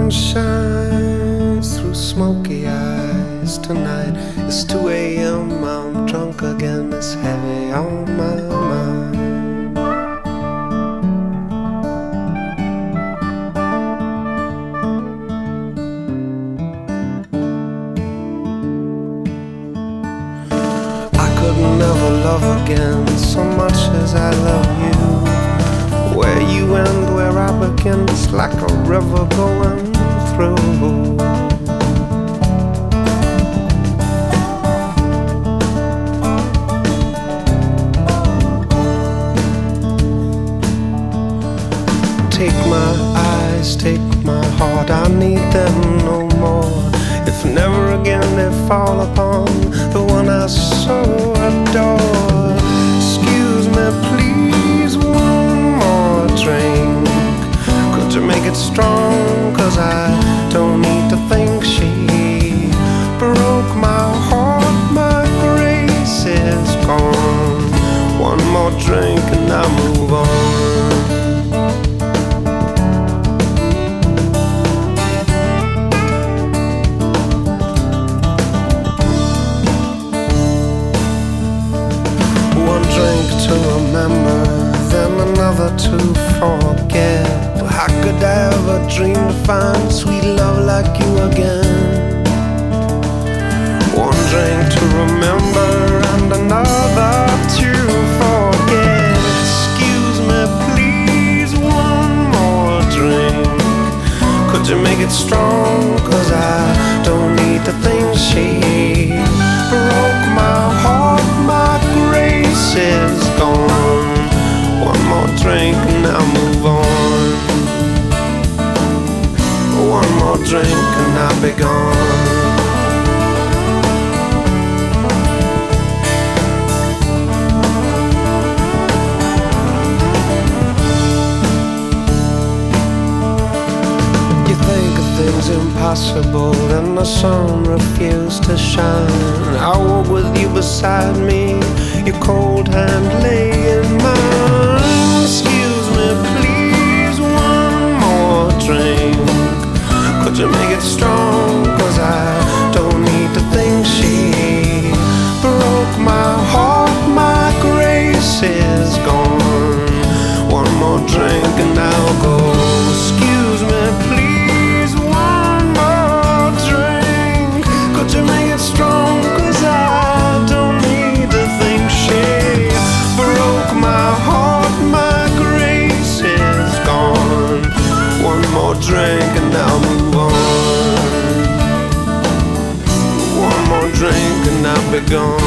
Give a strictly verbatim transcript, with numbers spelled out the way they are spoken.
sun shines through smoky eyes tonight. It's two a m I'm drunk again. It's heavy on my mind. I could never love again so much as I love you. Where you end, where I begin, it's like a river going through. Take my eyes, take my heart, I need them no more. If never again they fall upon the one I so adore. Excuse me, please, one more drink. Could you make it strong? Cause I don't need to think. She broke my heart, my grace is gone. One more drink and I move on. To remember, then another to forget. But how could I ever dream to find sweet love like you again? One drink to remember and another to forget. Excuse me, please, one more drink. Could you make it strong? Cause I don't need to think. She broke my heart, my grace is gone. One more drink and I'll move on. One more drink and I'll be gone. You think of things impossible and the sun refused to shine. I walk with you beside me, your cold hand lay in mine. Excuse me, please, one more drink. Could you make it strong? Cause I don't need to think. She broke my heart, my grace is gone. One more drink and I'll go. Excuse me, please, one more drink. Could you make it strong? Cause I don't need to think. She broke my heart, my grace is gone. One more drink and I'll move on. One more drink and I'll be gone.